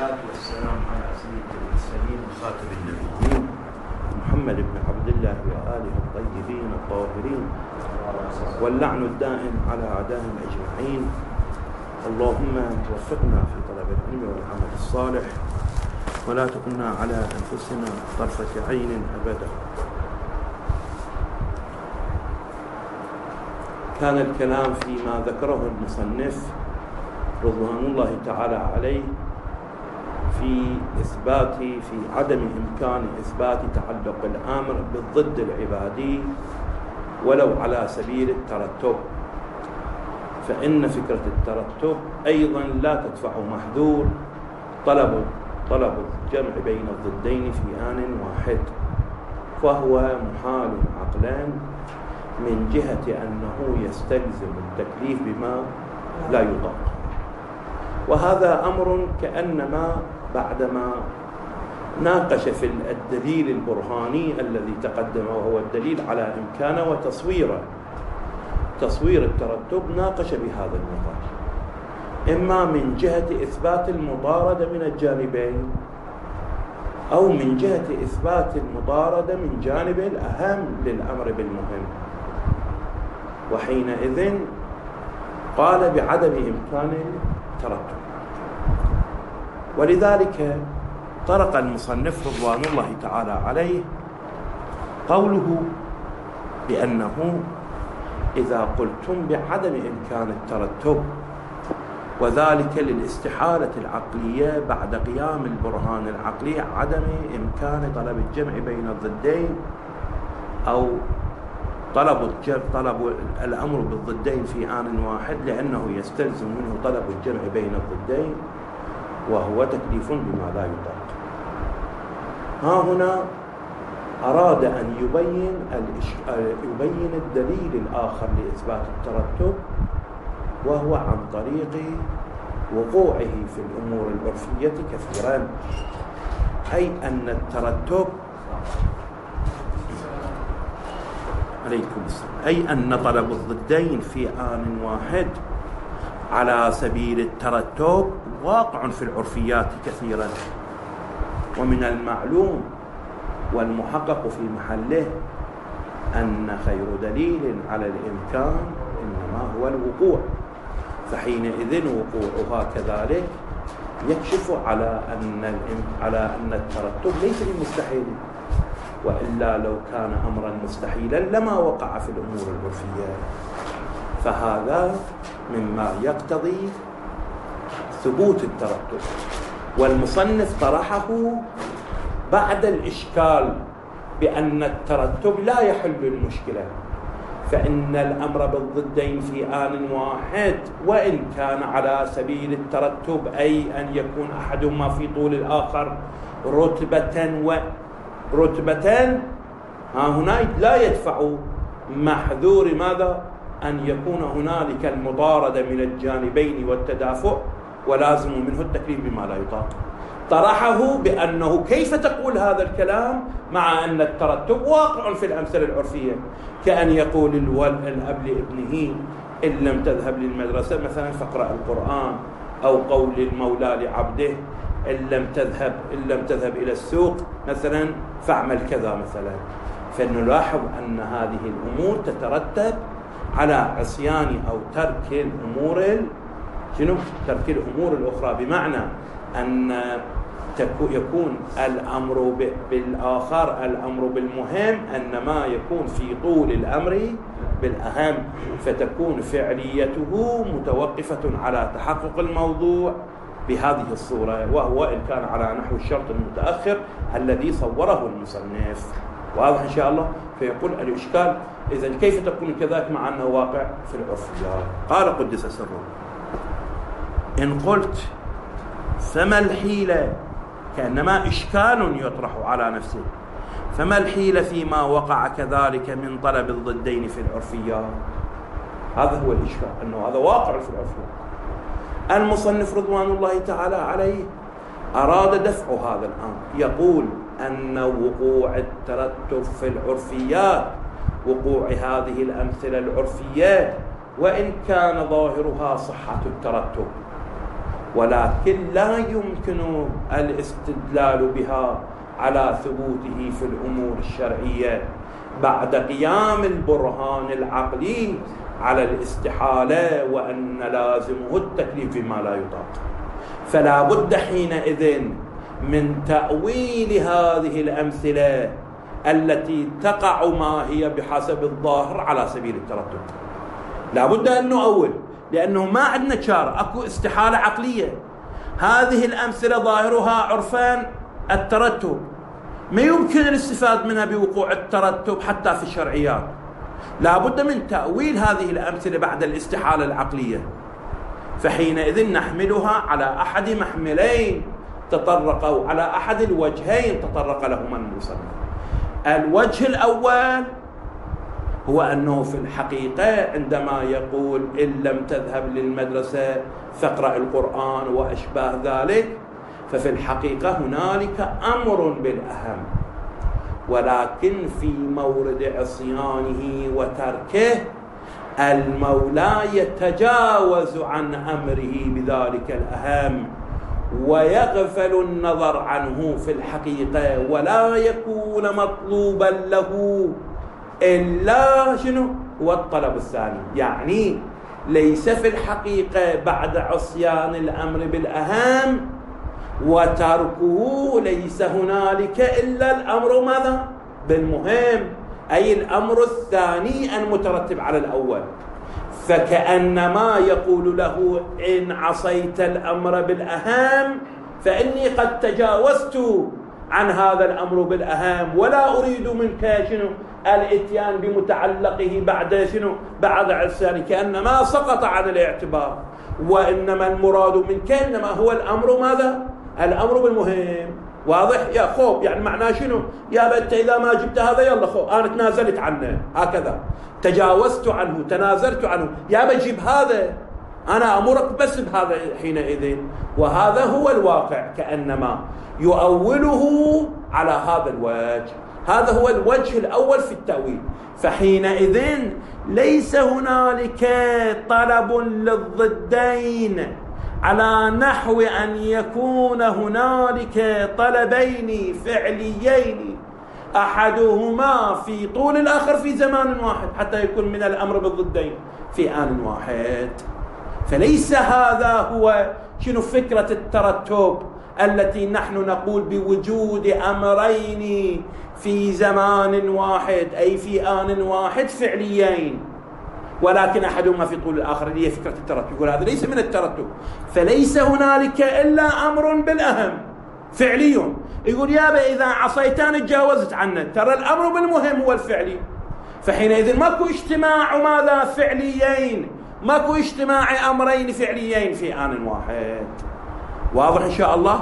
والصلاة والسلام على سيد المرسلين وخاتم النبيين محمد بن عبد الله وآله الطيبين الطاهرين، واللعن الدائم على أعدائهم أجمعين. اللهم وفقنا في طلب العلم والعمل الصالح، ولا تكلنا على أنفسنا طرفة عين أبدا. كان الكلام فيما ذكره المصنف رضوان الله تعالى عليه في عدم إمكان إثبات تعلق الأمر بالضد العبادي ولو على سبيل الترتب، فإن فكرة الترتب أيضا لا تدفع محذور طلب الجمع بين الضدين في آن واحد، فهو محال عقلا من جهة أنه يستلزم التكليف بما لا يطاق. وهذا أمر كأنما بعدما ناقش في الدليل البرهاني الذي تقدم، وهو الدليل على إمكانه تصوير الترتب، ناقش بهذا النقاش، إما من جهة إثبات المطاردة من الجانبين، أو من جهة إثبات المطاردة من جانب الأهم للأمر بالمهم، وحينئذ قال بعدم إمكان الترتب. ولذلك طرق المصنف رضوان الله تعالى عليه قوله بأنه إذا قلتم بعدم إمكان الترتب، وذلك للاستحالة العقلية بعد قيام البرهان العقلي عدم إمكان طلب الجمع بين الضدين، أو طلب الأمر بالضدين في آن واحد، لأنه يستلزم منه طلب الجمع بين الضدين، وهو تكليف بما لا يطاق. ها هنا أراد أن يبين الدليل الآخر لإثبات الترتب، وهو عن طريق وقوعه في الأمور العرفية كثيرا، أي أن الترتب عليكم السلام، أي أن طلب الضدين في آن واحد على سبيل الترتب واقع في العرفيات كثيرا. ومن المعلوم والمحقق في محله أن خير دليل على الإمكان إنما هو الوقوع، فحينئذ وقوعها كذلك يكشف على أن الترتب ليس بمستحيل، وإلا لو كان أمرا مستحيلا لما وقع في الأمور العرفية. فهذا مما يقتضي ثبوت الترتب، والمصنف طرحه بعد الإشكال بأن الترتب لا يحل المشكلة، فإن الأمر بالضدين في آن واحد وإن كان على سبيل الترتب، أي أن يكون أحدهما في طول الآخر رتبة، هنا لا يدفع محذور ماذا؟ أن يكون هنالك المطاردة من الجانبين والتدافع، ولازم منه التكليف بما لا يطاق. طرحه بأنه كيف تقول هذا الكلام مع أن الترتب واقع في الأمثلة العرفية، كأن يقول الأب لابنه إن لم تذهب للمدرسة مثلا فاقرأ القرآن، أو قول المولى لعبده إن لم تذهب إلى السوق مثلا فاعمل كذا مثلا. فنلاحظ أن هذه الأمور تترتب على عصيان أو ترك الأمور الأخرى، بمعنى أن يكون الأمر بالآخر الأمر بالمهم أنما يكون في طول الأمر بالأهم، فتكون فعليته متوقفة على تحقق الموضوع بهذه الصورة، وهو إن كان على نحو الشرط المتأخر الذي صوره المصنف. واضح إن شاء الله؟ فيقول الإشكال إذن كيف تكون كذلك مع أنه واقع في العرفيات؟ قال قدس سره: إن قلت فما الحيلة، كأنما إشكال يطرح على نفسه، فما الحيلة فيما وقع كذلك من طلب الضدين في العرفيات؟ هذا هو الإشكال، أنه هذا واقع في العرفيات. المصنف رضوان الله تعالى عليه أراد دفع هذا الأمر، يقول أن وقوع الترتب في العرفيات، وقوع هذه الأمثلة العرفية، وإن كان ظاهرها صحة الترتب، ولكن لا يمكن الاستدلال بها على ثبوته في الأمور الشرعية بعد قيام البرهان العقلي على الاستحالة وأن لازمه التكليف بما لا يطاق. فلا بد حينئذ من تأويل هذه الأمثلة التي تقع ما هي بحسب الظاهر على سبيل الترتب. لا بد أن نؤول، لأنه ما عندنا شار، أكو استحالة عقلية. هذه الأمثلة ظاهرها عرفان الترتب، ما يمكن الاستفاد منها بوقوع الترتب حتى في الشرعيات. لا بد من تأويل هذه الأمثلة بعد الاستحالة العقلية، فحينئذ نحملها على أحد محملين تطرقوا، على أحد الوجهين تطرق لهما المصنف. الوجه الأول هو أنه في الحقيقة عندما يقول إن لم تذهب للمدرسة فاقرأ القرآن وأشباه ذلك، ففي الحقيقة هنالك أمر بالأهم، ولكن في مورد عصيانه وتركه المولى يتجاوز عن أمره بذلك الأهم ويغفل النظر عنه في الحقيقة، ولا يكون مطلوبا له إلا شنو هو الطلب الثاني. يعني ليس في الحقيقة بعد عصيان الأمر بالأهم وتركه ليس هنالك إلا الأمر ماذا؟ بالمهم، أي الأمر الثاني المترتب على الأول. فكأنما يقول له إن عصيت الأمر بالأهم فإني قد تجاوزت عن هذا الأمر بالأهم ولا أريد منك شنو الاتيان بمتعلقه بعد شنو بعد عصيانه، كأنما سقط عن الاعتبار، وإنما المراد منك إنما هو الأمر ماذا؟ الأمر بالمهم. واضح يا خوب؟ يعني معناه شنو؟ يا بنت إذا ما جبت هذا يلا خوب أنا تنازلت عنه، هكذا تجاوزت عنه تنازلت عنه، يا بجيب هذا أنا أمرك بس بهذا حينئذ. وهذا هو الواقع، كأنما يؤوله على هذا الوجه. هذا هو الوجه الأول في التأويل. فحينئذ ليس هنالك طلب للضدين على نحو أن يكون هنالك طلبين فعليين أحدهما في طول الآخر في زمان واحد حتى يكون من الأمر بالضدين في آن واحد. فليس هذا هو شنو فكرة الترتب التي نحن نقول بوجود أمرين في زمان واحد، أي في آن واحد فعليين، ولكن أحدهما في طول الآخر، هي فكرة الترتب. يقول هذا ليس من الترتب، فليس هنالك إلا أمر بالأهم فعلي. يقول يابا إذا عصيتان تجاوزت عنه، ترى الأمر بالمهم هو الفعلي. فحينئذ ماكو اجتماع ماذا فعليين، ماكو اجتماع أمرين فعليين في آن واحد. واضح إن شاء الله؟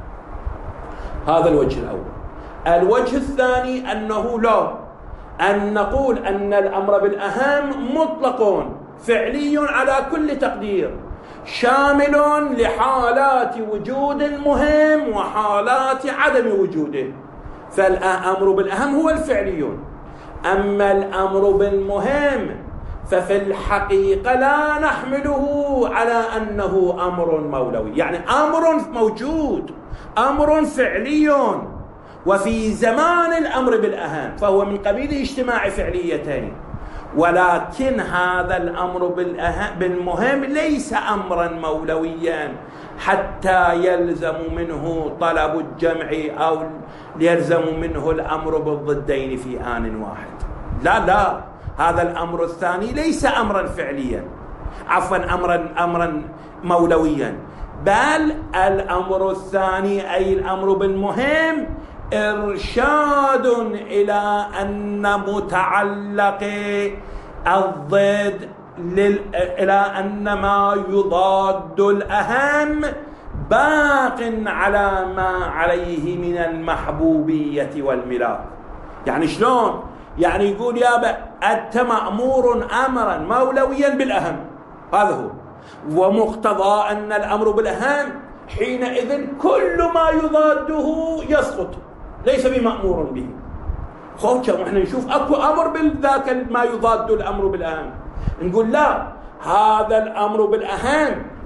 هذا الوجه الأول. الوجه الثاني أنه لا، أن نقول أن الأمر بالأهم مطلق فعلي على كل تقدير، شامل لحالات وجود المهم وحالات عدم وجوده. فالأمر بالأهم هو الفعلي. أما الأمر بالمهم ففي الحقيقة لا نحمله على أنه أمر مولوي، يعني أمر موجود، أمر فعلي وفي زمان الأمر بالأهم، فهو من قبيل اجتماع فعليتين. ولكن هذا الأمر بالمهم ليس أمرا مولويا حتى يلزم منه طلب الجمع أو يلزم منه الأمر بالضدين في آن واحد. لا، هذا الأمر الثاني ليس أمرا فعليا، عفوا أمرا مولويا، بل الأمر الثاني أي الأمر بالمهم إرشاد إلى أن متعلق الضد إلى أن ما يضاد الأهم باق على ما عليه من المحبوبية والملاك. يعني شلون؟ يعني يقول يابا أنت مأمور أمرا مولويا بالأهم، هذا هو، ومقتضى أن الأمر بالأهم حينئذ كل ما يضاده يسقط، ليس بمأمور به. خوش احنا نشوف اكو امر بالذاك ما يضاد الامر بالأهم، نقول لا، هذا الامر بالأهم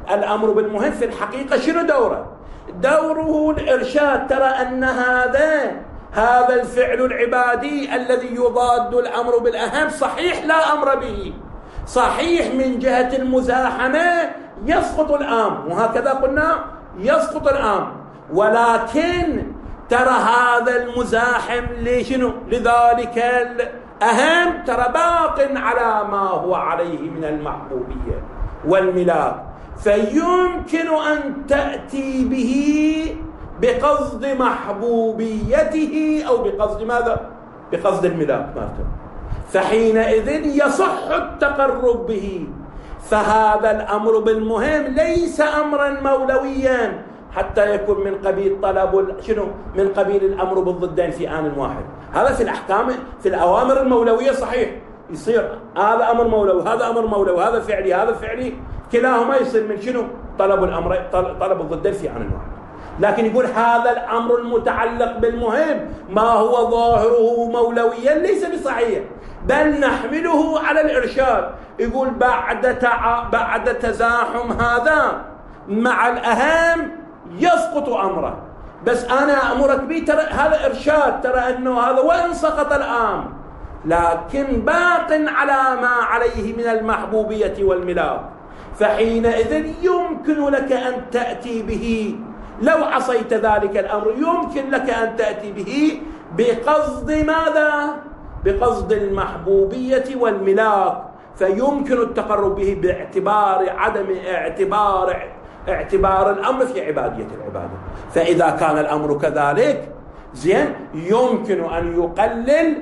الأمر بالمهم في الحقيقة شنو دوره؟ دوره الإرشاد. ترى أن هذا الفعل العبادي الذي يضاد الأمر بالأهم صحيح لا أمر به، صحيح من جهة المزاحمة يسقط الأمر، وهكذا قلنا يسقط الأمر، ولكن ترى هذا المزاحم لشنو؟ لذلك الأهم ترى باق على ما هو عليه من المحبوبية والملاك، فيمكن أن تأتي به بقصد محبوبيته أو بقصد ماذا؟ بقصد الملاك مالته، فحينئذ يصح التقرب به. فهذا الأمر بالمهم ليس أمرا مولويا حتى يكون من قبيل طلب شنو؟ من قبيل الأمر بالضدين في آن واحد. هذا في الأحكام في الأوامر المولوية صحيح يصير هذا أمر مولوي، هذا أمر مولوي، هذا فعلي، هذا فعلي، كلاهما يصير من شنو؟ طلب الأمر، طلب الضدين في آن واحد. لكن يقول هذا الأمر المتعلق بالمهم ما هو ظاهره مولويا ليس بصحيح، بل نحمله على الإرشاد. يقول بعد تزاحم هذا مع الأهم يسقط أمره، بس أنا أمرك به ترى هذا إرشاد، ترى أنه هذا وإن سقط الأمر لكن باق على ما عليه من المحبوبية والملاك، فحينئذ يمكن لك أن تأتي به لو عصيت ذلك الأمر، يمكن لك أن تأتي به بقصد ماذا؟ بقصد المحبوبية والملاك، فيمكن التقرب به باعتبار عدم اعتبار الأمر في عبادية العبادة. فإذا كان الأمر كذلك زين يمكن أن يقلل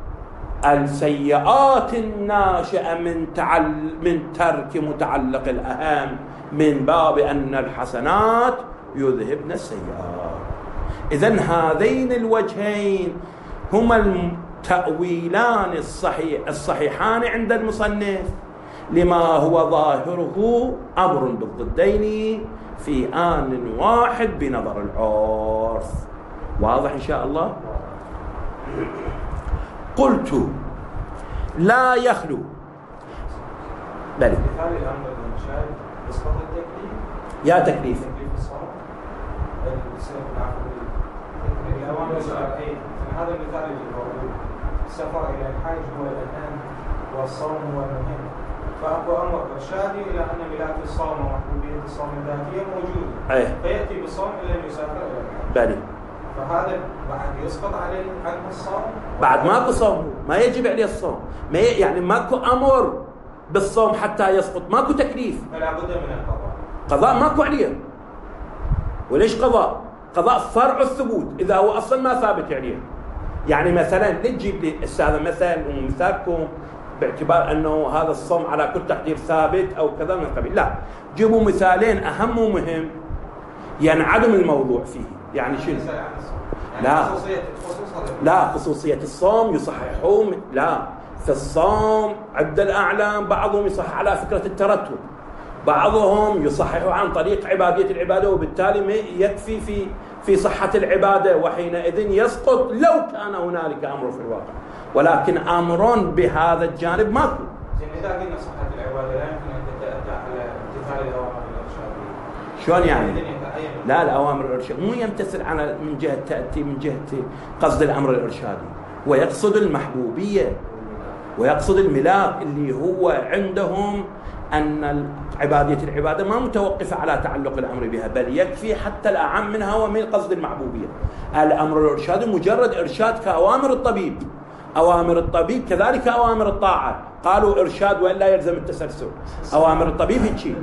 السيئات الناشئة من ترك متعلق الأهم من باب أن الحسنات يذهبن السيئات. إذن هذين الوجهين هما التأويلان الصحيحان عند المصنف لما هو ظاهره أمر بالضدين في آن واحد بنظر العرف. واضح إن شاء الله؟ قلت لا يخلو بل يا تكليف هذا المثال اللي السفر إلى الحج هو الأهم والصوم هو المهم، فأكو أمر إرشادي إلى أن ملاك الصوم ومحبوبية الصوم الذاتية موجودة، فيأتي بالصوم إلى أن يسافر إلى الحج. فهذا بعد يسقط عليه عنه الصوم بعد ماكو صوم، ما يجب عليه الصوم، ما يعني ماكو أمر بالصوم حتى يسقط، ماكو تكليف، فلا بد من القضاء. قضاء ماكو عليه. وليش قضاء؟ قضاء فرع الثبوت إذا هو أصلا ما ثابت عليه. يعني مثلا نجيب لي هذا مثلا ومثالكم باعتبار أنه هذا الصوم على كل تقدير ثابت أو كذا من القبيل، لا، جيبوا مثالين أهم ومهم ينعدم الموضوع فيه. يعني شنو؟ لا خصوصية الصوم يصححون، لا في الصوم عدة الأعلام بعضهم يصحح على فكرة الترتب، بعضهم يصحح عن طريق عبادية العبادة، وبالتالي يكفي في صحة العبادة، وحينئذ يسقط لو كان هنالك أمر في الواقع، ولكن أمر بهذا الجانب ماكو. إذا قلنا صحة العبادة لا يمكن أن تتأتى على امتثال الأوامر الإرشادية. شلون يعني؟ لا، الأوامر الإرشادية مو يمتثل على من جهة تأتي من جهة قصد الأمر الإرشادي، ويقصد المحبوبية ويقصد الملاك اللي هو عندهم أن عبادية العبادة ما متوقفة على تعلق الأمر بها، بل يكفي حتى الأعم منها ومن قصد المحبوبية. الأمر الإرشادي مجرد إرشاد كأوامر الطبيب، أوامر الطبيب كذلك أوامر الطاعة، قالوا إرشاد وإلا يلزم التسلسل. أوامر الطبيب هيك شيء.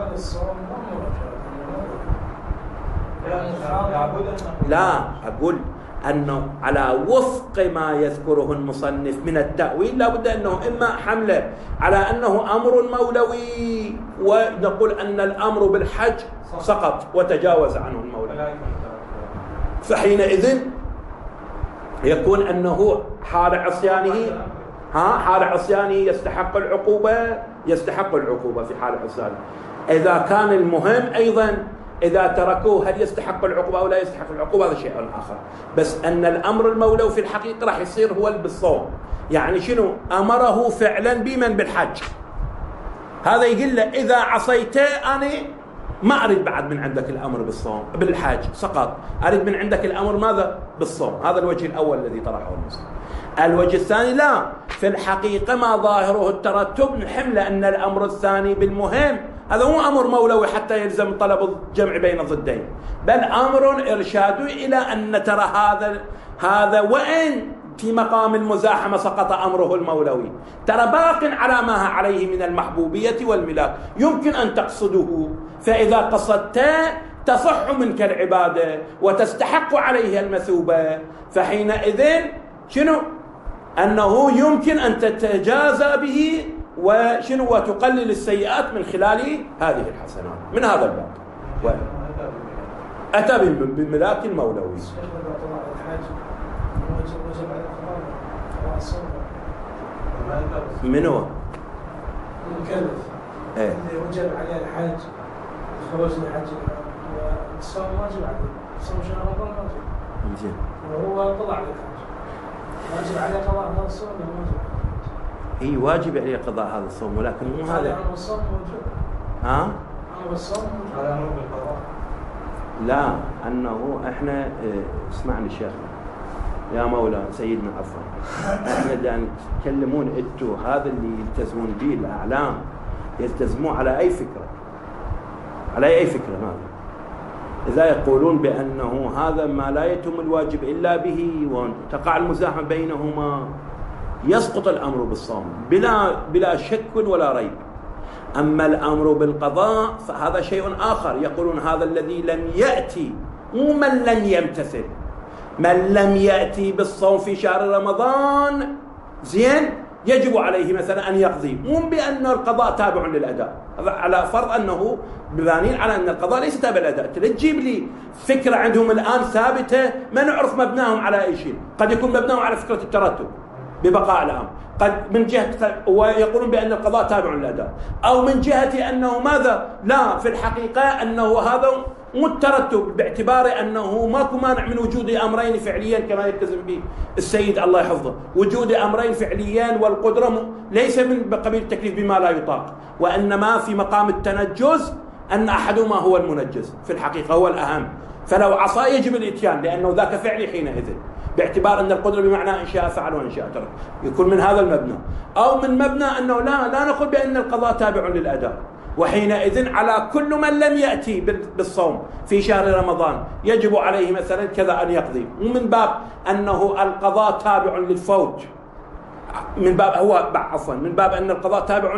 لا، أقول أنه على وفق ما يذكره المصنف من التأويل لابد أنه إما حمله على أنه أمر مولوي، ونقول أن الأمر بالحج سقط وتجاوز عنه المولى، فحينئذ يكون أنه حال عصيانه يستحق العقوبة في حال عصيانه. إذا كان المهم أيضا إذا تركوه هل يستحق العقوبة أو لا يستحق العقوبة هذا شيء آخر، بس أن الأمر المولوي في الحقيقة راح يصير هو بالصوم. يعني شنو؟ أمره فعلا بمن؟ بالحج. هذا يقول له إذا عصيت أنا ما أريد بعد من عندك الأمر بالصوم بالحج سقط، أريد من عندك الأمر ماذا؟ بالصوم. هذا الوجه الأول الذي طرحه المسلم. الوجه الثاني لا، في الحقيقة ما ظاهره الترتب نحمل أن الأمر الثاني بالمهم هذا مو أمر مولوي حتى يلزم طلب الجمع بين الضدين، بل أمر إرشاد إلى أن ترى هذا وإن في مقام المزاحمة سقط أمره المولوي، ترى باق على ما عليه من المحبوبية والملاك، يمكن أن تقصده، فإذا قصدت تصح منك العبادة وتستحق عليه المثوبة، فحينئذ شنو؟ أنه يمكن أن تتجازى به وشنو وتقلل السيئات من خلال هذه الحسنات من هذا الباب. أتى بالملاك المولوي. من هو؟ المكلف اللي وجب عليه الحج خروج الحج والصوم واجب عليه، صوم شهر رمضان واجب. زين. وهو طلع للحج واجب عليه قضاء هذا الصوم ولا واجب؟ اي واجب عليه قضاء هذا الصوم، ولكن مو هذا. أمر الصوم موجود. ها؟ أمر الصوم موجود. هذا أمر بالقضاء. لا، أنه إحنا اسمعني شيخنا يا مولانا سيدنا عفوا، احنا دا نتكلمون انتو هذا اللي يلتزمون به الأعلام يلتزمون على أي فكرة، على أي فكرة ماذا؟ إذا يقولون بأنه هذا ما لا يتم الواجب إلا به وتقع المزاحمة بينهما يسقط الأمر بالصوم بلا شك ولا ريب. أما الأمر بالقضاء فهذا شيء آخر، يقولون هذا الذي لم يأتي مو من لم يمتثل، من لم يأتي بالصوم في شهر رمضان زين يجب عليه مثلا أن يقضي، مو بأن القضاء تابع للأداء، على فرض أنه ببانين على أن القضاء ليس تابع للأداء. تجيب لي فكرة عندهم الآن ثابتة ما نعرف مبناهم على أي شيء، قد يكون مبناهم على فكرة الترتب ببقاء الأمر، قد من جهة ويقولون بأن القضاء تابع للأداء، أو من جهة أنه ماذا؟ لا، في الحقيقة أنه هذا مو الترتب باعتبار أنه ماكو مانع من وجود أمرين فعليين كما يلتزم به السيد الله يحفظه، وجود أمرين فعليين والقدرة ليس من قبيل التكليف بما لا يطاق، وإنما في مقام التنجز أن أحدهما هو المنجز في الحقيقة هو الأهم، فلو عصى يجب الإتيان لأنه ذاك فعلي حينئذ، باعتبار أن القدرة بمعنى إن شاء فعل وإن شاء ترك، يكون من هذا المبنى، أو من مبنى أنه لا نقول بأن القضاء تابع للأداء، وحينئذ على كل من لم يأتي بالصوم في شهر رمضان يجب عليه مثلا كذا أن يقضي، ومن باب أنه القضاء تابع للفوت، من باب هو عفوا من باب أن القضاء تابع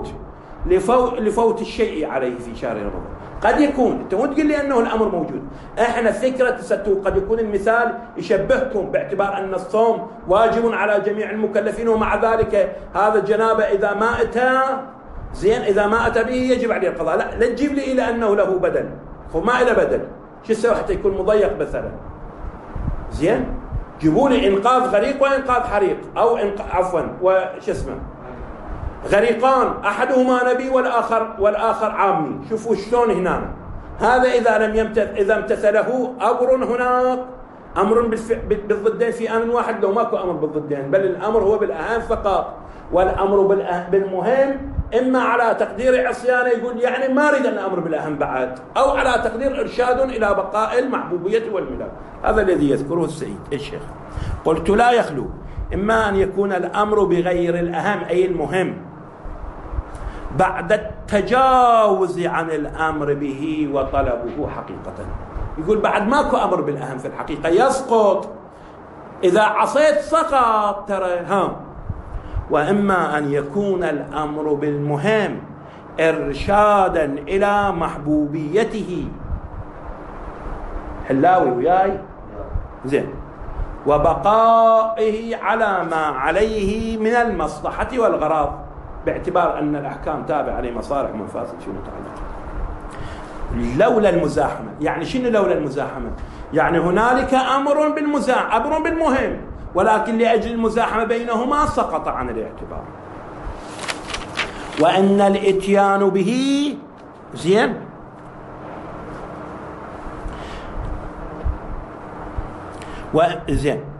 لفوت الشيء عليه في شهر رمضان. قد يكون انت مو تقول لي انه الامر موجود، احنا فكره قد يكون المثال يشبهكم باعتبار ان الصوم واجب على جميع المكلفين، ومع ذلك هذا الجنابه اذا ما اتى زين اذا ما اتى به يجب عليه القضاء، لا تجيب لي الى انه له بدل، وما له بدل، شو يسوي حتى يكون مضيق مثلا؟ زين جيبوا لي انقاذ غريق وانقاذ حريق، او عفوا وش اسمه غريقان احدهما نبي والاخر عامي، شوفوا شلون هنا هذا اذا امتثله امر هناك امر بالضدين في ان واحد، لو ماكو امر بالضدين بل الامر هو بالاهم فقط، والامر بالمهم اما على تقدير عصيانه يقول يعني ما اريد ان امر بالاهم بعد، او على تقدير ارشاد الى بقاء المحبوبيه والملاك. هذا الذي يذكره السيد الشيخ. قلت لا يخلو اما ان يكون الامر بغير الاهم اي المهم بعد التجاوز عن الامر به وطلبه حقيقه، يقول بعد ماكو امر بالاهم في الحقيقه يسقط، اذا عصيت سقط ترى واما ان يكون الامر بالمهم ارشادا الى محبوبيته، حلاوي وياي زين، وبقائه على ما عليه من المصلحه والغراض، باعتبار أن الأحكام تابعة لمصالح ومفاسد شنو متعلقة. لولا المزاحمة، يعني شنو لولا المزاحمة؟ يعني هنالك أمر بالمهم، ولكن لأجل المزاحمة بينهما سقط عن الاعتبار، وأن الإتيان به زين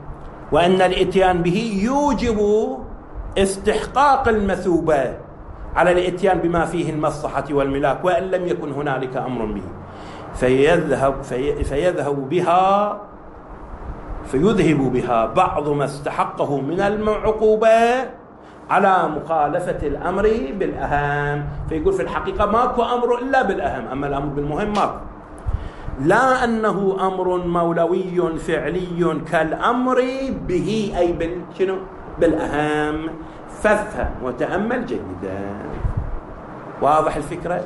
وأن الإتيان به يوجب استحقاق المثوبة على الاتيان بما فيه المصلحة والملاك وإن لم يكن هنالك أمر به، فيذهب بها بعض ما استحقه من العقوبة على مخالفة الأمر بالأهم. فيقول في الحقيقة ماكو أمر إلا بالأهم، أما الأمر بالمهم ماكو، لا أنه أمر مولوي فعلي كالأمر به، أي بالأهم. فافهم وتأمل جيدا. واضح الفكرة؟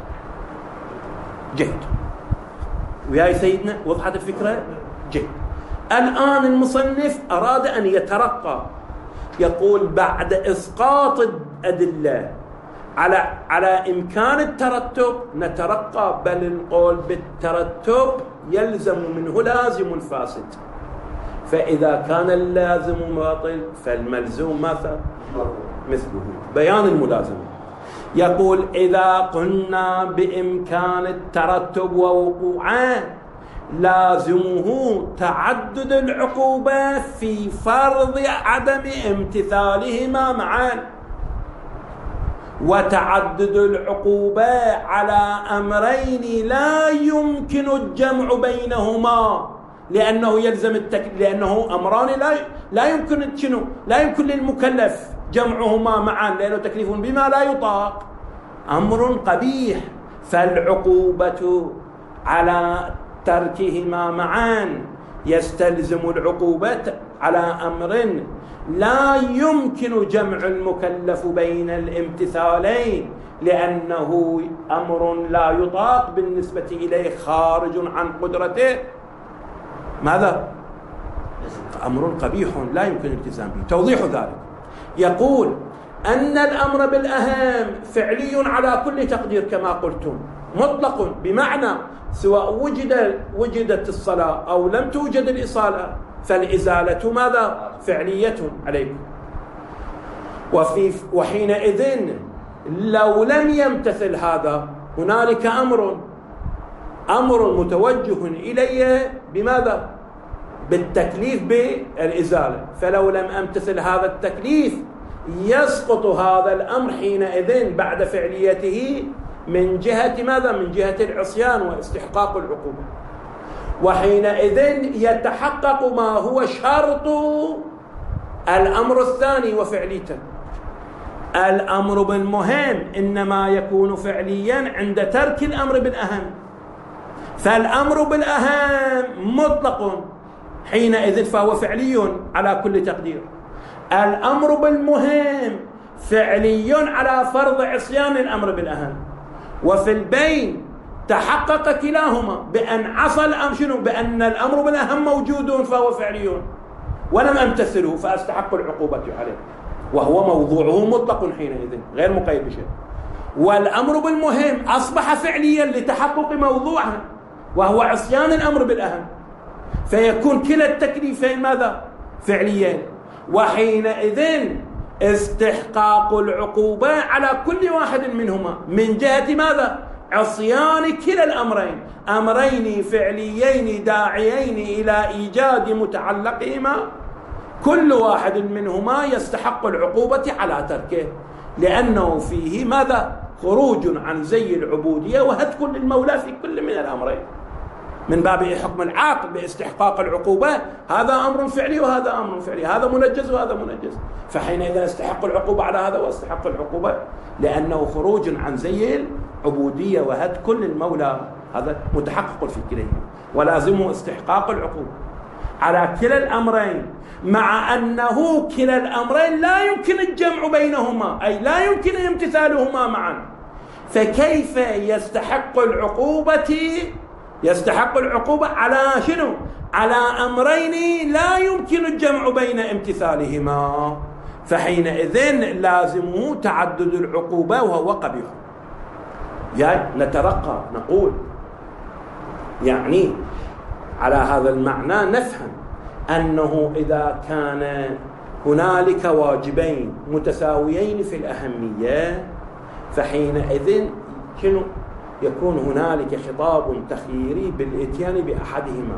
جيد. وياي سيدنا وضحت الفكرة؟ جيد. الآن المصنف أراد أن يترقى، يقول بعد إسقاط الأدلة على إمكان الترتب نترقى، بل القول بالترتب يلزم منه لازم فاسد، فإذا كان اللازم باطل فالملزوم ماذا؟ مثله، بيان الملازمة. يقول إذا قلنا بإمكان الترتب ووقوعه لازمه تعدد العقوبة في فرض عدم امتثالهما معا، وتعدد العقوبة على أمرين لا يمكن الجمع بينهما، لأنه يلزم لأنه أمران لا يمكن للمكلف جمعهما معا، لأنه تكليف بما لا يطاق، أمر قبيح. فالعقوبة على تركهما معا يستلزم العقوبة على أمر لا يمكن جمع المكلف بين الامتثالين، لأنه أمر لا يطاق بالنسبة إليه، خارج عن قدرته. ماذا؟ أمر قبيح لا يمكن الالتزام به. توضيح ذلك يقول أن الأمر بالأهم فعلي على كل تقدير كما قلتم، مطلق، بمعنى سواء وجدت الصلاة أو لم توجد الإصالة فالإزالة ماذا؟ فعلية عليكم. وحينئذ لو لم يمتثل هذا هنالك أمر متوجه إليه بماذا؟ بالتكليف بالإزالة، فلو لم أمتثل هذا التكليف يسقط هذا الأمر حينئذ بعد فعليته من جهة ماذا؟ من جهة العصيان واستحقاق العقوبة. وحينئذ يتحقق ما هو شرط الأمر الثاني وفعليته. الأمر بالمهم إنما يكون فعليا عند ترك الأمر بالأهم، فالأمر بالأهم مطلق حينئذ فهو فعلي على كل تقدير. الأمر بالمهم فعلي على فرض عصيان الأمر بالأهم، وفي البين تحقق كلاهما بأن عصى الأمر بأن الأمر بالأهم موجود فهو فعلي ولم أمتثله فأستحق العقوبة عليه، وهو موضوعه مطلق حينئذ غير مقيد بشيء. والأمر بالمهم أصبح فعليا لتحقق موضوعه وهو عصيان الأمر بالأهم، فيكون كلا التكليفين ماذا؟ فعليين. وحينئذ استحقاق العقوبة على كل واحد منهما من جهة ماذا؟ عصيان كلا الأمرين، أمرين فعليين داعيين إلى إيجاد متعلقهما، كل واحد منهما يستحق العقوبة على تركه، لأنه فيه ماذا؟ خروج عن زي العبودية وهتك للمولى في كل من الأمرين، من باب حكم العاقل باستحقاق العقوبة، هذا أمر فعلي وهذا أمر فعلي، هذا منجز وهذا منجز، فحينئذ استحق العقوبة على هذا واستحق العقوبة، لأنه خروج عن زي العبودية وهتك للمولى، هذا متحقق في كليهما، ولازمه استحقاق العقوبة على كلا الأمرين، مع أنه كلا الأمرين لا يمكن الجمع بينهما، أي لا يمكن امتثالهما معا، فكيف يستحق العقوبة على شنو؟ على أمرين لا يمكن الجمع بين امتثالهما، فحينئذ لازمه تعدد العقوبة وهو قبيح. يعني نترقى نقول يعني على هذا المعنى نفهم أنه إذا كان هنالك واجبين متساويين في الأهمية فحينئذ يكون هنالك خطاب تخييري بالإتيان بأحدهما،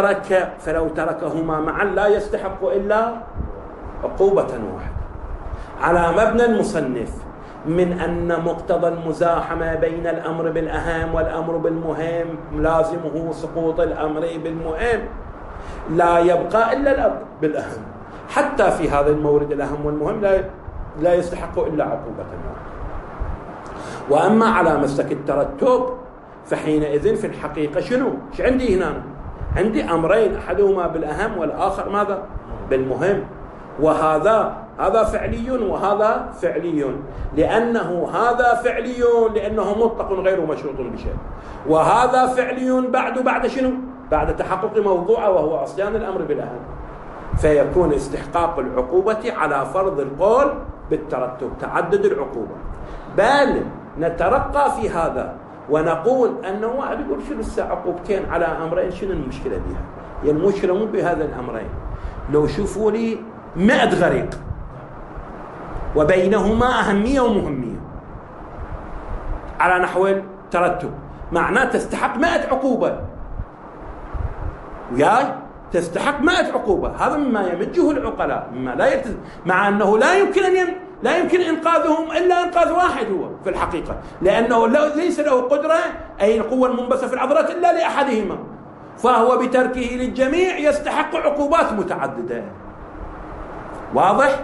فلو تركهما معا لا يستحق إلا عقوبة واحدة. على مبنى المصنف من أن مقتضى المزاحمة بين الأمر بالأهم والأمر بالمهم لازمه سقوط الأمر بالمهم، لا يبقى إلا الأمر بالأهم، حتى في هذا المورد الأهم والمهم لا يستحق إلا عقوبة واحدة. وأما على مسلك الترتب فحينئذ في الحقيقة شنو؟ ايش عندي هنا؟ عندي أمرين، أحدهما بالأهم والآخر ماذا؟ بالمهم. وهذا فعلي وهذا فعلي، لأنه هذا فعلي لأنه مطلق غير مشروط بشيء، وهذا فعلي بعد شنو؟ بعد تحقق موضوعه وهو عصيان الأمر بالأهم، فيكون استحقاق العقوبة على فرض القول بالترتب تعدد العقوبة. بل نترقى في هذا ونقول أنه واحد يقول شنو الساعة عقوبتين على أمرين، شنو المشكلة بها؟ يعني المشكلة مو بهذا الأمرين، لو شوفوا لي 100 غريق وبينهما أهمية ومهمية على نحو الترتب، معناه تستحق 100 عقوبة، وياي تستحق 100 عقوبة. هذا مما يمجه العقلاء، مما لا يلتزم، مع أنه لا يمكن إنقاذهم إلا إنقاذ واحد هو في الحقيقة، لأنه ليس له قدرة أي القوة المنبثة في العضلات إلا لأحدهما، فهو بتركه للجميع يستحق عقوبات متعددة. واضح؟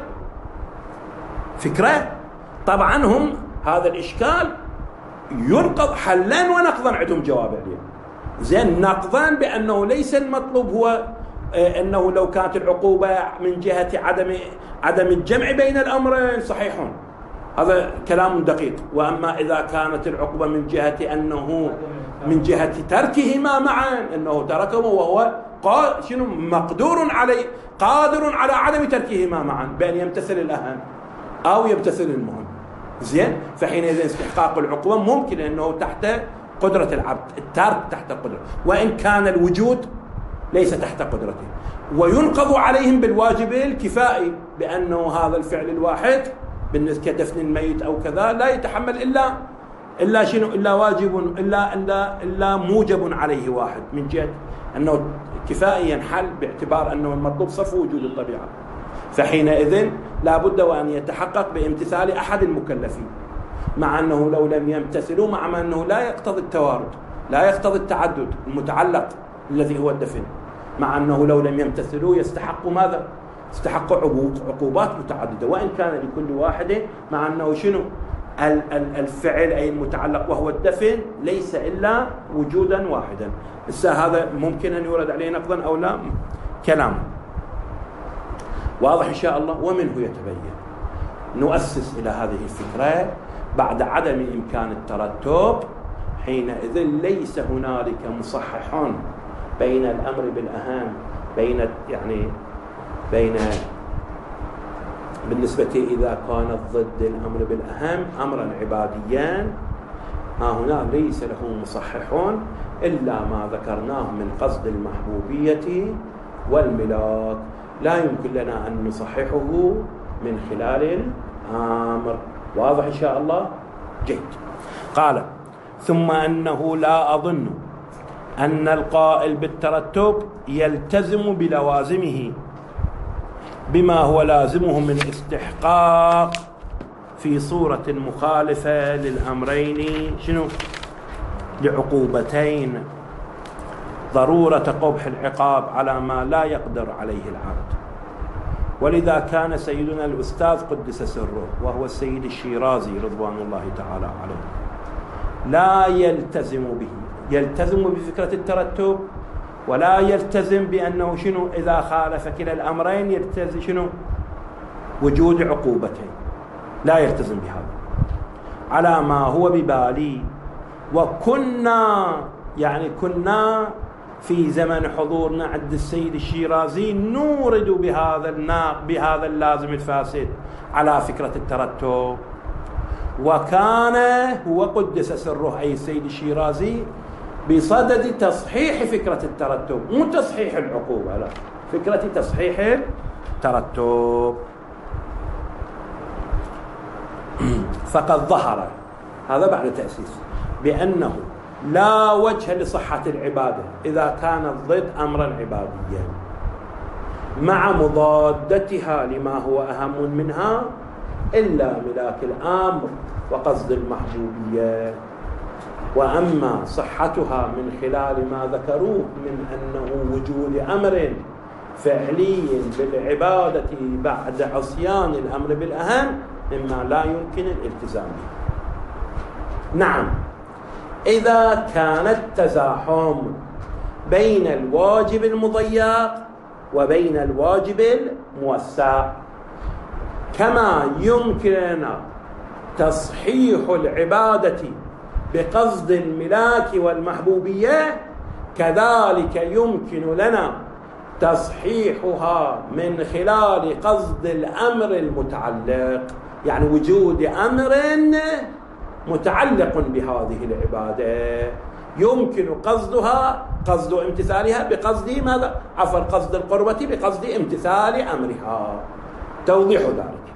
فكرة؟ طبعا هم هذا الإشكال ينقض حلا ونقضا، عندهم جواب عليه. زين، نقضا بأنه ليس المطلوب هو أنه لو كانت العقوبة من جهة عدم الجمع بين الأمرين صحيح، هذا كلام دقيق. وأما إذا كانت العقوبة من جهة أنه من جهة تركهما معا، أنه تركهما وهو شنو قادر على عدم تركهما معا، بأن يمتثل الأهم أو يمتثل المهم. زين، فحينئذ استحقاق العقوبة ممكن أنه تحت قدرة العبد، الترك تحت قدرة، وإن كان الوجود ليس تحت قدرته. وينقض عليهم بالواجب الكفائي، بأنه هذا الفعل الواحد بالنسبة كدفن الميت أو كذا لا يتحمل إلا شنو؟ إلا واجب إلا موجب عليه واحد، من جهة أنه كفائي ينحل باعتبار أنه المطلوب صرف وجود الطبيعة. فحينئذ لا بد وأن يتحقق بامتثال أحد المكلفين، مع أنه لو لم يمتثلوا، مع أنه لا يقتضي التوارد، لا يقتضي التعدد المتعلق الذي هو الدفن، مع أنه لو لم يمتثلوا يستحق ماذا؟ يستحق عقوبات متعددة، وإن كان لكل واحد، مع أنه شنو؟ الفعل أي المتعلق وهو الدفن ليس إلا وجودا واحدا. هذا ممكن أن يورد عليه نقضا أو لا، كلام واضح إن شاء الله. ومنه يتبين نؤسس إلى هذه الفكرة بعد عدم إمكان الترتب، حينئذ ليس هنالك مصحح بين الأمر بالأهم، بين بالنسبة إذا كان ضد الأمر بالأهم أمرا عباديا، هنا ليس له مصححون إلا ما ذكرناه من قصد المحبوبية والملاك، لا يمكن لنا أن نصححه من خلال الأمر. واضح إن شاء الله؟ جيد. قال: ثم أنه لا أظن أن القائل بالترتب يلتزم بلوازمه بما هو لازمه من استحقاق في صورة مخالفة للأمرين شنو؟ لعقوبتين، ضرورة قبح العقاب على ما لا يقدر عليه العبد. ولذا كان سيدنا الأستاذ قدس سره وهو السيد الشيرازي رضوان الله تعالى عليه لا يلتزم به، يلتزم بفكرة الترتب، ولا يلتزم بأنه شنو؟ إذا خالف كلا الأمرين يلتزم شنو؟ وجود عقوبتين، لا يلتزم بهذا على ما هو ببالي. وكنا كنا في زمن حضورنا عند السيد الشيرازي نورد بهذا اللازم الفاسد على فكرة الترتب، وكان هو قدس سره أي السيد الشيرازي بصدد تصحيح فكرة الترتب، مو تصحيح العقوبة، لا، فكرة تصحيح الترتب. فقد ظهر هذا بعد تأسيس بأنه لا وجه لصحة العبادة إذا كان الضد أمرا عباديا مع مضادتها لما هو أهم منها إلا ملاك الأمر وقصد المحبوبية. وأما صحتها من خلال ما ذكروه من أنه وجود أمر فعلي بالعبادة بعد عصيان الأمر بالأهم مما لا يمكن الالتزام به. نعم، إذا كان التزاحم بين الواجب المضيق وبين الواجب الموسع، كما يمكننا تصحيح العبادة بقصد الملاك والمحبوبية، كذلك يمكن لنا تصحيحها من خلال قصد الأمر المتعلق، يعني وجود أمر متعلق بهذه العبادة يمكن قصد امتثالها بقصد ماذا؟ قصد القربة بقصد امتثال أمرها. توضيح ذلك.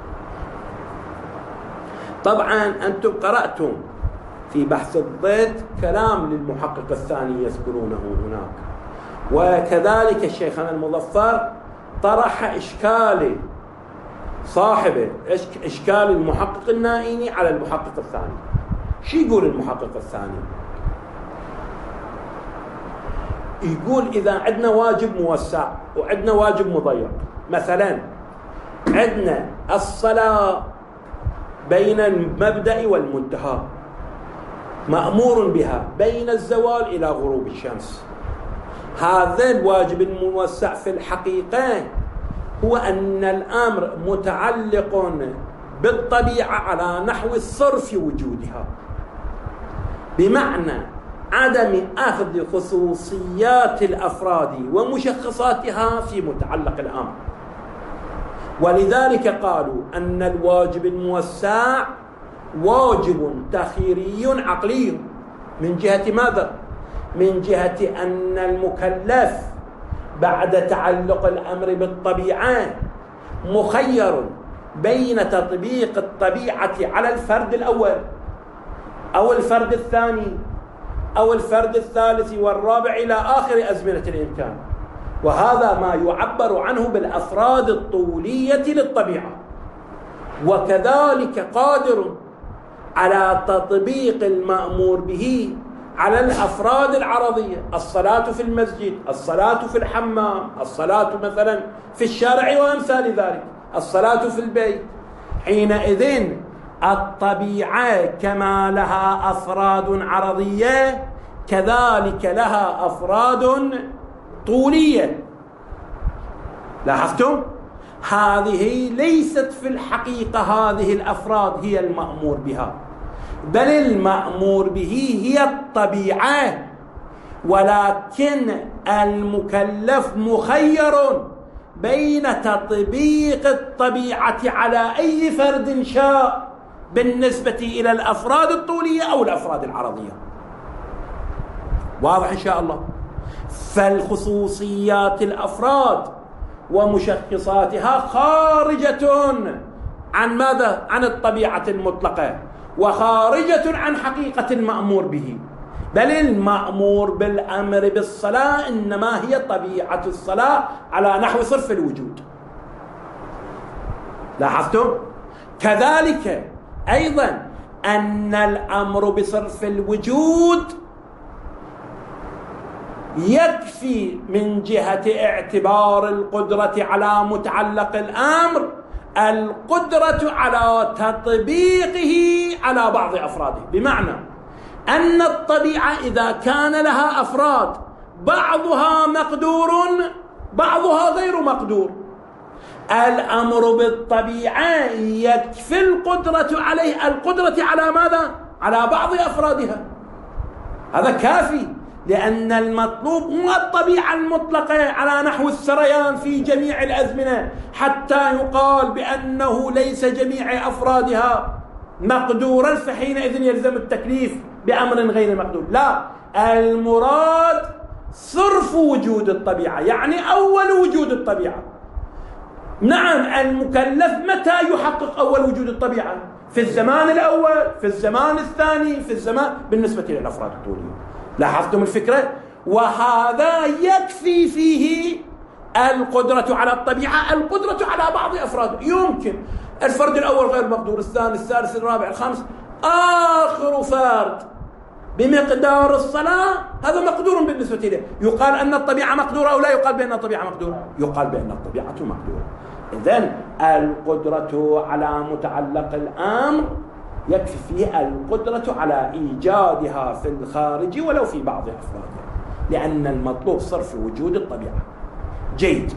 طبعا أنتم قرأتم في بحث الضد كلام للمحقق الثاني يذكرونه هناك، وكذلك الشيخنا المظفر طرح إشكال صاحبه إشكال المحقق النائيني على المحقق الثاني. شو يقول المحقق الثاني؟ يقول إذا عندنا واجب موسع وعندنا واجب مضيق، مثلا عندنا الصلاة بين المبدأ والمنتهى مأمور بها بين الزوال إلى غروب الشمس، هذا الواجب الموسع في الحقيقة هو أن الأمر متعلق بالطبيعة على نحو الصرف وجودها، بمعنى عدم أخذ خصوصيات الأفراد ومشخصاتها في متعلق الأمر. ولذلك قالوا أن الواجب الموسع واجب تخييري عقلي. من جهة ماذا؟ من جهة أن المكلف بعد تعلق الأمر بالطبيعة مخير بين تطبيق الطبيعة على الفرد الأول أو الفرد الثاني أو الفرد الثالث والرابع إلى آخر أزمنة الإمكان، وهذا ما يعبر عنه بالأفراد الطولية للطبيعة. وكذلك قادر على تطبيق المأمور به على الأفراد العرضية، الصلاة في المسجد، الصلاة في الحمام، الصلاة مثلا في الشارع وأمثال ذلك، الصلاة في البيت. حينئذ الطبيعة كما لها أفراد عرضية كذلك لها أفراد طولية. لاحظتم؟ هذه ليست في الحقيقة هذه الأفراد هي المأمور بها، بل المأمور به هي الطبيعة، ولكن المكلف مخير بين تطبيق الطبيعة على أي فرد شاء بالنسبة إلى الأفراد الطولية أو الأفراد العرضية. واضح إن شاء الله؟ فالخصوصيات الأفراد ومشخصاتها خارجة عن ماذا؟ عن الطبيعة المطلقة، وخارجة عن حقيقة المأمور به، بل المأمور بالأمر بالصلاة إنما هي طبيعة الصلاة على نحو صرف الوجود. لاحظتم؟ كذلك أيضا أن الأمر بصرف الوجود يكفي من جهة اعتبار القدرة على متعلق الأمر القدرة على تطبيقه على بعض أفراده، بمعنى أن الطبيعة إذا كان لها أفراد بعضها مقدور بعضها غير مقدور، الأمر بالطبيعة يكفي القدرة عليه، القدرة على ماذا؟ على بعض أفرادها، هذا كافي، لأن المطلوب هو الطبيعة المطلقة على نحو السريان في جميع الأزمنة، حتى يقال بأنه ليس جميع أفرادها مقدورا فحينئذ يلزم التكليف بأمر غير مقدور. لا، المراد صرف وجود الطبيعة، يعني أول وجود الطبيعة. نعم، المكلف متى يحقق أول وجود الطبيعة؟ في الزمان الأول، في الزمان الثاني، في الزمان بالنسبة للأفراد الطولية. لاحظتم الفكرة؟ وهذا يكفي فيه القدرة على الطبيعة، القدرة على بعض أفراد. يمكن الفرد الأول غير مقدور، الثاني، الثالث، الرابع، الخامس، آخر فرد بمقدار الصلاة هذا مقدور بالنسبة إليه. يقال أن الطبيعة مقدورة أو لا يقال بأن الطبيعة مقدورة؟ يقال بأن الطبيعة مقدورة. إذن القدرة على متعلق الأمر يكفي فيه القدرة على إيجادها في الخارج ولو في بعض أفرادها، لأن المطلوب صرف وجود الطبيعة. جيد.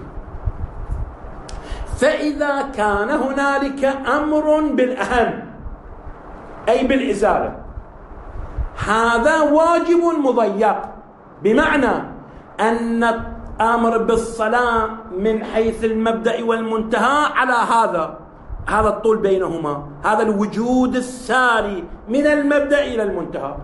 فإذا كان هنالك أمر بالأهم أي بالإزالة، هذا واجب مضيق، بمعنى أن الأمر بالصلاة من حيث المبدأ والمنتهى على هذا الطول بينهما، هذا الوجود الساري من المبدأ إلى المنتهى.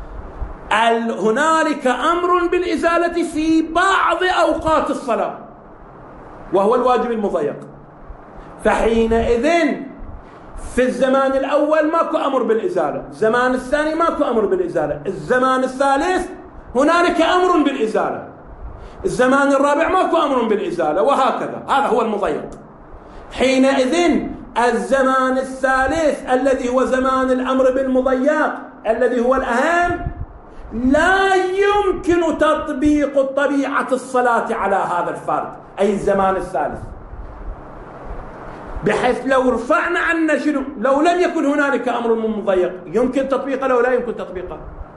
هنالك أمر بالإزالة في بعض أوقات الصلاة وهو الواجب المضيق، فحينئذ في الزمان الأول ماكو أمر بالإزالة، الزمان الثاني ماكو أمر بالإزالة، الزمان الثالث هنالك أمر بالإزالة، الزمان الرابع ماكو أمر بالإزالة، وهكذا. هذا هو المضيق. حينئذ الزمان الثالث الذي هو زمان الأمر بالمضيق الذي هو الأهم لا يمكن تطبيق طبيعة الصلاة على هذا الفرد، أي الزمان الثالث، بحيث لو رفعنا عنا شنو؟ لو لم يكن هنالك أمر مضيق يمكن تطبيقه لو لا يمكن تطبيقه؟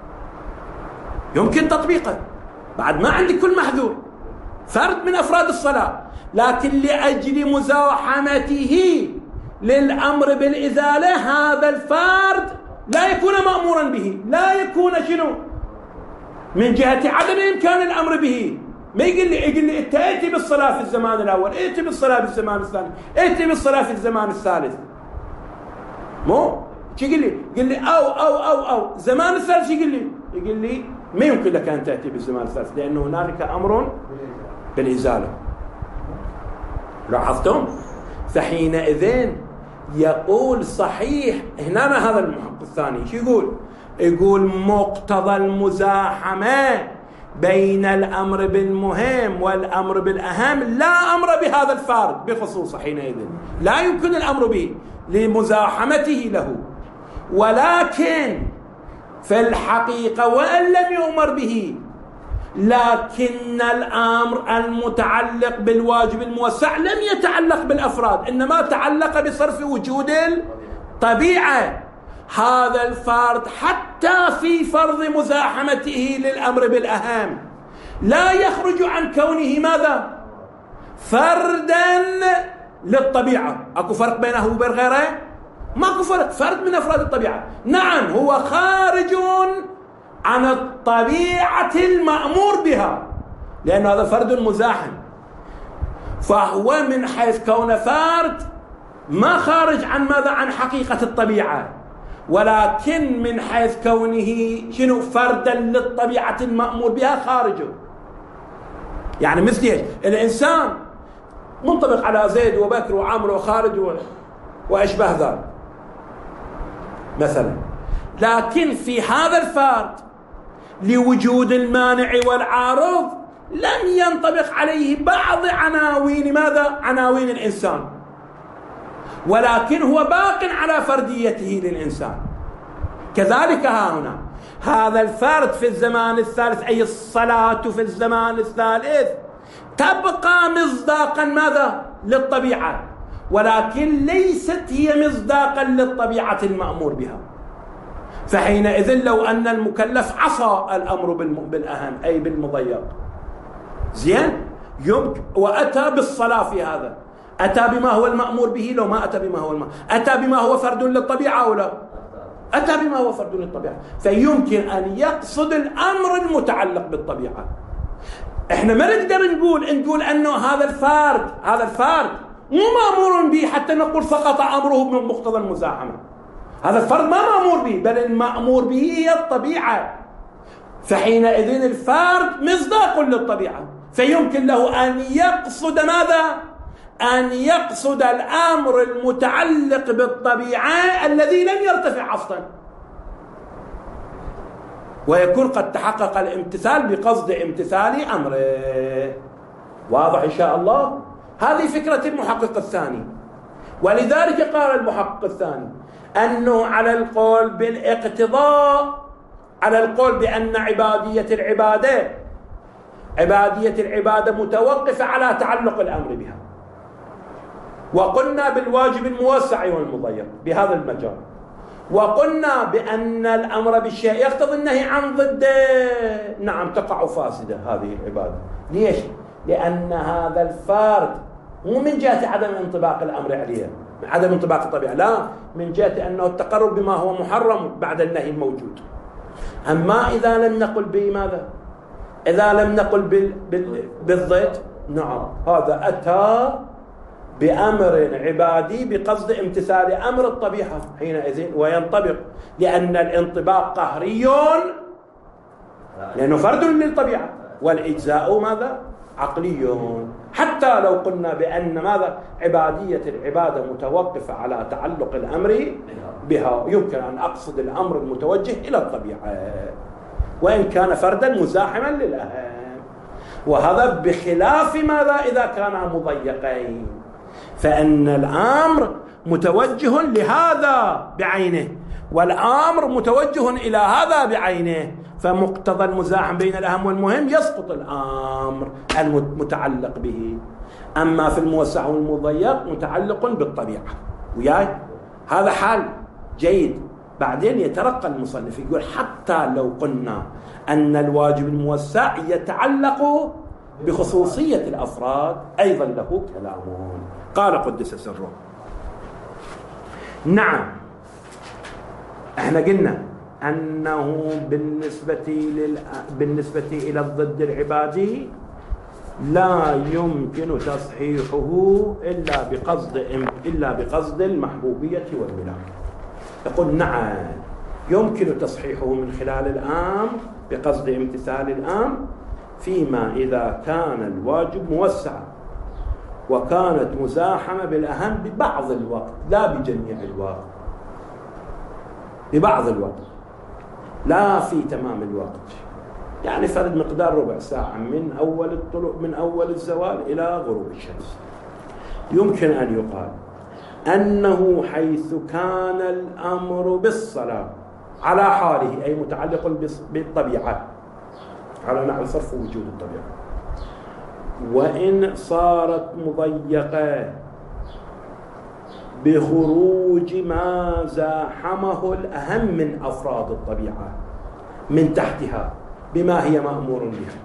يمكن تطبيقه، بعد ما عندك كل محذور، فرد من أفراد الصلاة، لكن لأجل مزاحمته للأمر بالإزالة هذا الفرد لا يكون مأمورا به، لا يكون شنو؟ من جهة عدم إمكان الأمر به. ما يقول لي أنت ائتي بالصلاة في الزمان الأول، ائتي بالصلاة في الزمان الثاني، ائتي بالصلاة في الزمان الثالث. مو شو يقول لي أو زمان الثالث يقول لي ما يمكن لك أن تأتي بالزمان الثالث لأنه هنالك أمر بالإزالة. لاحظتم؟ فحينئذ يقول صحيح هنا هذا المحقق الثاني شو يقول مقتضى المزاحمة بين الأمر بالمهم والأمر بالأهم لا أمر بهذا الفارد بخصوصه، حينئذ لا يمكن الأمر به لمزاحمته له، ولكن في الحقيقة وإن لم يؤمر به لكن الأمر المتعلق بالواجب الموسع لم يتعلق بالأفراد، إنما تعلق بصرف وجود الطبيعة. هذا الفرد حتى في فرض مزاحمته للأمر بالأهم لا يخرج عن كونه ماذا؟ فردا للطبيعة. أكو فرق بينه وبين غيره؟ ماكو فرق، فرد من أفراد الطبيعة. نعم هو خارج عن الطبيعة المأمور بها لأن هذا فرد مزاحم، فهو من حيث كونه فرد ما خارج عن ماذا؟ عن حقيقة الطبيعة، ولكن من حيث كونه شنو؟ فردا للطبيعة المأمور بها خارجه. يعني مثل ايش؟ الإنسان منطبق على زيد وبكر وعمر وخالد وأشبه ذلك مثلا، لكن في هذا الفرد لوجود المانع والعارض لم ينطبق عليه بعض عناوين ماذا؟ عناوين الإنسان، ولكن هو باق على فرديته للإنسان. كذلك ها هنا هذا الفرد في الزمان الثالث أي الصلاة في الزمان الثالث تبقى مصداقا ماذا؟ للطبيعة، ولكن ليست هي مصداقا للطبيعة المأمور بها. فحينئذ لو أن المكلف عصى الأمر بالأهم أي بالمضيق زين يمكن وأتى بالصلاة في هذا، أتى بما هو المأمور به، لو ما أتى بما هو أتى بما هو فرد للطبيعة أو لا؟ أتى بما هو فرد للطبيعة، فيمكن أن يقصد الأمر المتعلق بالطبيعة. إحنا ما نقدر نقول أنه هذا الفرد مو مأمور به حتى نقول سقط أمره من مقتضى المزاحمة. هذا الفرد ما مأمور به، بل المأمور به هي الطبيعة، فحينئذ الفرد مصداق للطبيعة، فيمكن له أن يقصد ماذا؟ أن يقصد الأمر المتعلق بالطبيعة الذي لم يرتفع أصلا، ويكون قد تحقق الامتثال بقصد امتثال أمره. واضح إن شاء الله؟ هذه فكرة المحقق الثاني. ولذلك قال المحقق الثاني أنه على القول بالاقتضاء، على القول بأن عبادية العبادة متوقفة على تعلق الأمر بها، وقلنا بالواجب الموسع والمضيق بهذا المجال، وقلنا بأن الأمر بالشيء يقتضي النهي عن ضده، نعم تقع فاسدة هذه العبادة. ليش؟ لأن هذا الفرد مو من جهة عدم انطباق الأمر عليه، عدم انطباق الطبيعة، لا، من جهة أنه التقرب بما هو محرم بعد النهي الموجود. أما إذا لم نقل بماذا؟ إذا لم نقل بالضد، نعم هذا أتى بأمر عبادي بقصد امتثال أمر الطبيعة حينئذ وينطبق، لأن الانطباق قهري لأنه فرد للطبيعة، والإجزاء ماذا؟ عقلي. حتى لو قلنا بأن ماذا؟ عبادية العبادة متوقفة على تعلق الأمر بها، يمكن أن أقصد الأمر المتوجه إلى الطبيعة وإن كان فردا مزاحما للأهم، وهذا بخلاف ماذا إذا كان مضيقين، فإن الأمر متوجه لهذا بعينه والأمر متوجه إلى هذا بعينه، فمقتضى المزاحم بين الأهم والمهم يسقط الأمر المتعلق به. أما في الموسع والمضيق متعلق بالطبيعة، وياي هذا حال جيد. بعدين يترقى المصنف يقول حتى لو قلنا أن الواجب الموسع يتعلق بخصوصية الأفراد أيضا له كلام. قال قدس سره. نعم احنا قلنا أنه بالنسبة إلى الضد العبادي لا يمكن تصحيحه إلا بقصد المحبوبية والملاك. يقول نعم يمكن تصحيحه من خلال الأمر بقصد امتثال الأمر فيما إذا كان الواجب موسعا وكانت مزاحمة بالأهم ببعض الوقت لا بجميع الوقت، ببعض الوقت لا في تمام الوقت، يعني فرد مقدار ربع ساعة من أول الطلوع من أول الزوال إلى غروب الشمس. يمكن أن يقال أنه حيث كان الأمر بالصلاة على حاله أي متعلق بالطبيعة على نحو صرف وجود الطبيعة، وإن صارت مضيقة بخروج ما زاحمه الأهم من أفراد الطبيعة من تحتها بما هي مأمور بها،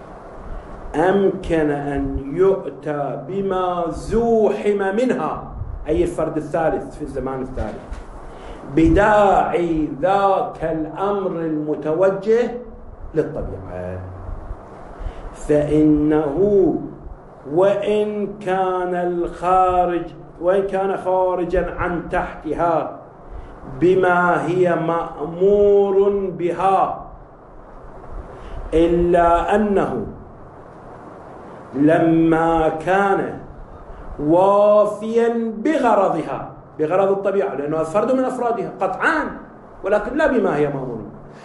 أمكن أن يؤتى بما زوحم منها أي الفرد الثالث في الزمان الثالث بداعي ذاك الأمر المتوجه للطبيعة، فإنه وإن كان خارجا عن تحتها بما هي مأمور بها، إلا أنه لما كان وافيا بغرضها، بغرض الطبيعة لأنه فرد من أفرادها قطعا، ولكن لا بما هي مأمور،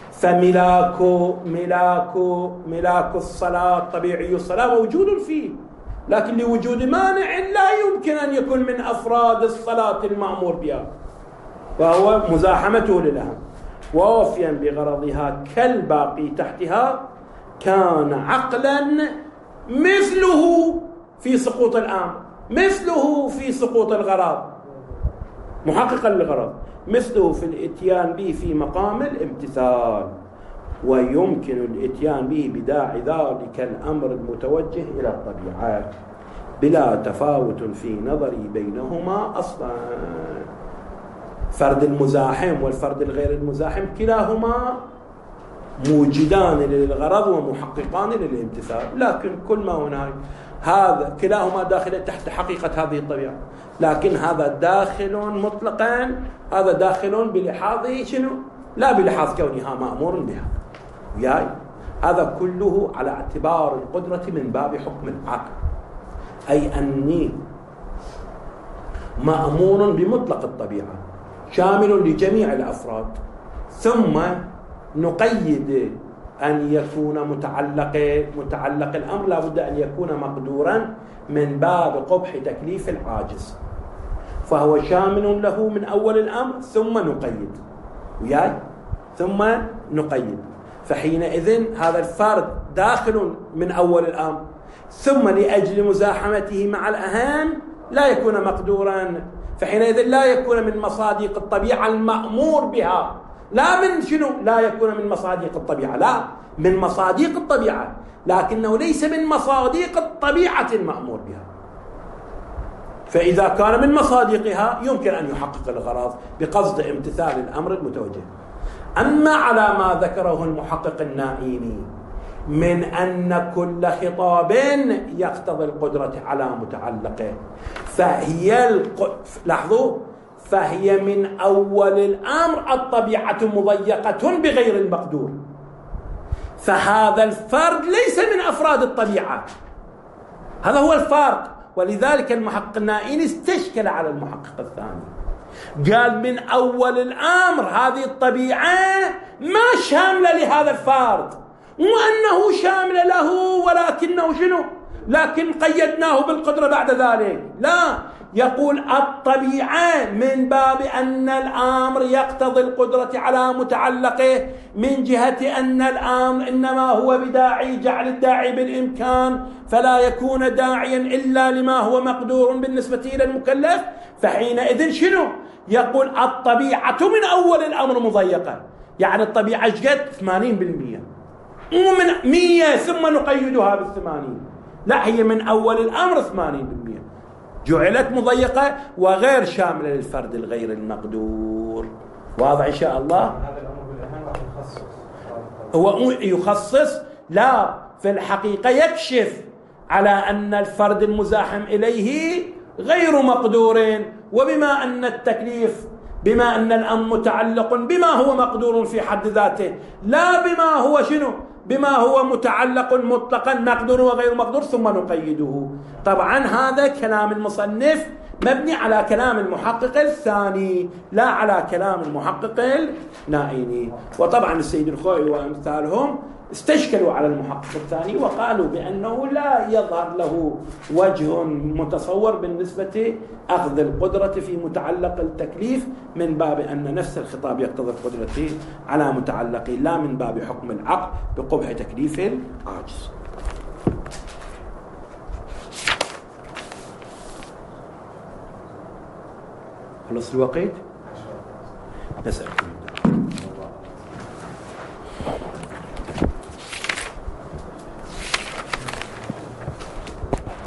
فملاك الصلاة طبيعي الصلاة موجود فيه، لكن لوجود مانع لا يمكن أن يكون من أفراد الصلاة المأمور بها، وهو مزاحمته للأهم. وافيا بغرضها كالباقي تحتها كان عقلا مثله في سقوط الأمر، مثله في سقوط الغرض، محققا للغرض، مثله في الاتيان به في مقام الامتثال، ويمكن الاتيان به بداعي ذلك الأمر المتوجه إلى الطبيعة بلا تفاوت في نظري بينهما أصلا. فرد المزاحم والفرد الغير المزاحم كلاهما موجدان للغرض ومحققان للامتثال، لكن كل ما هناك هذا كلاهما داخل تحت حقيقة هذه الطبيعة، لكن هذا داخل مطلقا، هذا داخل بلحاظه شنو؟ لا بلحاظ كونها مأمور بها. وياي هذا كله على اعتبار القدرة من باب حكم العقل، أي أني مأمور بمطلق الطبيعة شامل لجميع الأفراد، ثم نقيد أن يكون متعلق الأمر لا بد أن يكون مقدورا من باب قبح تكليف العاجز، فهو شامل له من أول الأمر ثم نقيد وياي ثم نقيد. فحينئذ هذا الفرد داخل من أول الأمر، ثم لأجل مزاحمته مع الأهم لا يكون مقدورا، فحينئذ لا يكون من مصادق الطبيعة المأمور بها، لا من شنو؟ لا يكون من مصادق الطبيعة، لا من مصادق الطبيعة، لكنه ليس من مصادق الطبيعة المأمور بها. فإذا كان من مصادقها يمكن أن يحقق الغرض بقصد امتثال الأمر المتوجه. أما على ما ذكره المحقق النائيني من أن كل خطاب يقتضي القدرة على متعلقه، لاحظوا، فهي من أول الأمر الطبيعة مضيقة بغير المقدور، فهذا الفرد ليس من أفراد الطبيعة، هذا هو الفرق. ولذلك المحقق النائيني استشكل على المحقق الثاني، قال من أول الأمر هذه الطبيعة ما شاملة لهذا الفرد، وأنه شامل له ولكنه شنو؟ لكن قيدناه بالقدرة بعد ذلك. لا، يقول الطبيعة من باب أن الأمر يقتضي القدرة على متعلقه، من جهة أن الأمر إنما هو بداعي جعل الداعي بالإمكان، فلا يكون داعيا إلا لما هو مقدور بالنسبة إلى المكلف. فحينئذ شنو؟ يقول الطبيعة من أول الأمر مضيقة، يعني الطبيعة قد 80%، مو من 100 ثم نقيدها بال80، لا، هي من أول الأمر 80%، جعلت مضيقة وغير شاملة للفرد الغير المقدور. واضح إن شاء الله؟ هذا الأمر بالأهم راح يخصص، هو يخصص، لا، في الحقيقة يكشف على أن الفرد المزاحم إليه غير مقدور، وبما أن التكليف، بما أن الأمر متعلق بما هو مقدور في حد ذاته، لا بما هو شنو؟ بما هو متعلق مطلقا مقدور وغير مقدور ثم نقيده. طبعا هذا كلام المصنف مبني على كلام المحقق الثاني، لا على كلام المحقق النائيني. وطبعا السيد الخوئي وأمثالهم استشكلوا على المحقق الثاني وقالوا بأنه لا يظهر له وجه متصور بالنسبة أخذ القدرة في متعلق التكليف من باب أن نفس الخطاب يقتضي القدرة على متعلقه، لا من باب حكم العقل بقبح تكليف العاجز. خلص الوقت؟ نسألكم.